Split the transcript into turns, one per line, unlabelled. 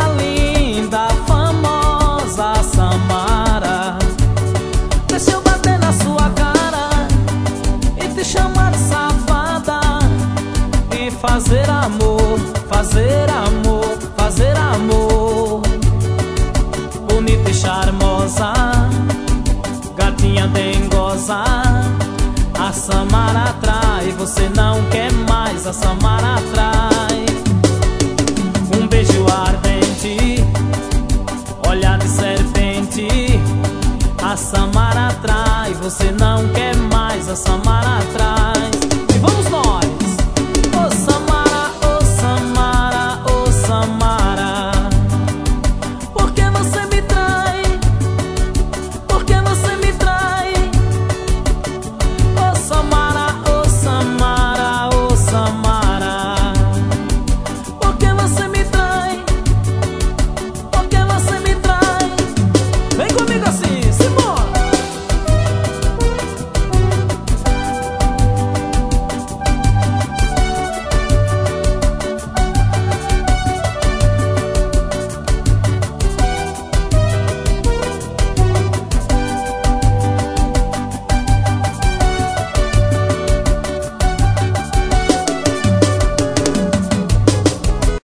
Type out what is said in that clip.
linda, famosa Samara. Deixa eu bater na sua cara e te chamar de safada e fazer amor, fazer amor, fazer amor. Bonita e charmosa, gatinha dengosa, a Samara atrai, você não quer mais, a Samara atrai. Um beijo ardente, olhar de serpente, a Samara atrai, você não quer mais, a Samara atrai. E vamos nós! Ô Samara, ô Samara, ô Samara.